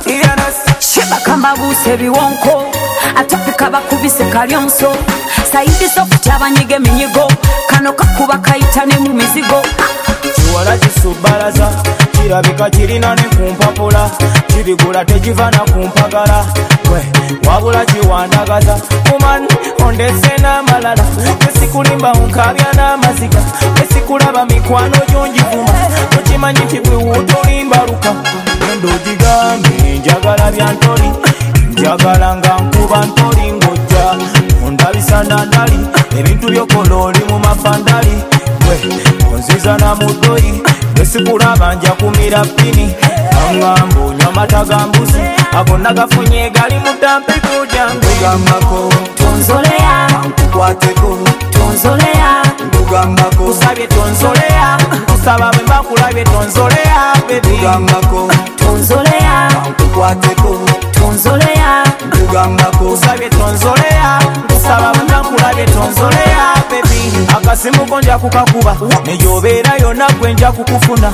Sheba kamba buse biwonko atapika bakubise kalyonso saidi sofuti abanyige minyigo kano kakuba kayitane mu mizigo kiwala kisubalaza kirabika kirina ne kumpapula kibigula tekivana kumpagala we wabula kiwandagaza woman ondese n'amalala esikulimba unkabya n'amaziga esikulaba mikwano gyonjivuma okimanyi nti bwe wutolimbaluka endo gigambe njagala bya ntoli njagala nga nkuba ntoli ng'ojja ondabisa nandali ebintu byokola oli mu mafandali we onziza na mudoyi esikulaba nja kumira pini aŋŋamba onywa mata ga mbuzi agonna gafunye gali mu dampiku jange gambako tonzoleya nkukwateko tonzoleya gambako usabye tonzoleya usaba bwe bakulabye tonzoleya bebi gambako tonzoleya nkukwateko tonzoleya gambako usabye tonzoleya usaba bwe bakulabye tonzoleya bebi akasimu ko nja kukakuba neyobeera yonna gwe nja kukufuna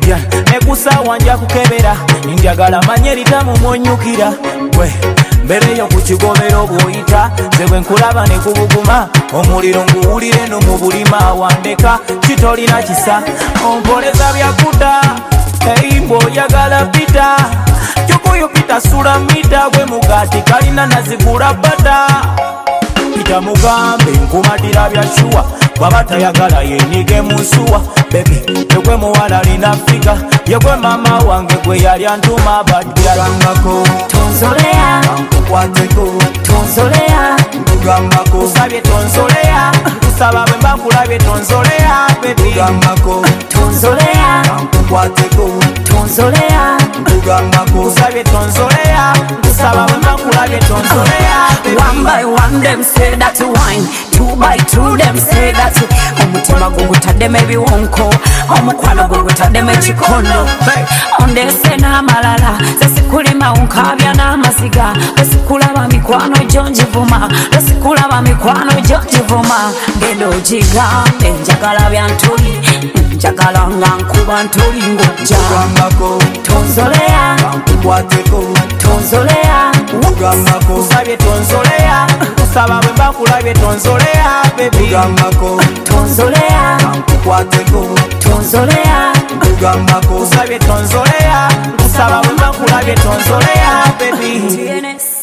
nekusaawa nja kukebera njagala manye litamumonyukira we mbereyo ku kigobero bw'oyita ze bwe nkulaba ne kubuguma omuliro nguwulire no mu bulima wandeka kitolina kisa ompoleza byakuta eimbo oyagala pita kyokoyo pita sula mita gwe mugati kalina nazigula bata pita mugambe nkumatira byashuwa bwaba tayagala yenyige munsuwa bebi tegwe muwala alina fika yegwe mama wange gwe yali antuma badyalangako tonzoleya nkukwateko tonzoleya gambako usabye tonzoleya usaba bwe mbakulabye tonzoleya bebi gambako tonzoleya nkukwateko tonzoleya gambako usabye tonzoleya usaba bwe mbakulabye tonzoleya one by one them say that wine two by two them say that omutima gugutaddemu ebiwonko omukwano gugutaddemu ekikondo ondese n'amalala zesikulima unkabya n'amaziga lesikulaba mikwano gyonjivuma lesikulaba mikwano gyonjivuma genda ogigambe njagala bya ntoli njagala nga nkuba ntoli ng'ojja tonzoleya nkukwateko tonzoleya gambako usabye tonzoleya usaba bwe mbakulabye tonzoleya bebi gambako tonzoleya nkukwateko tonzoleya gambako usabye tonzoleya usaba bwe mbakulabye tonzoleya bebi TNS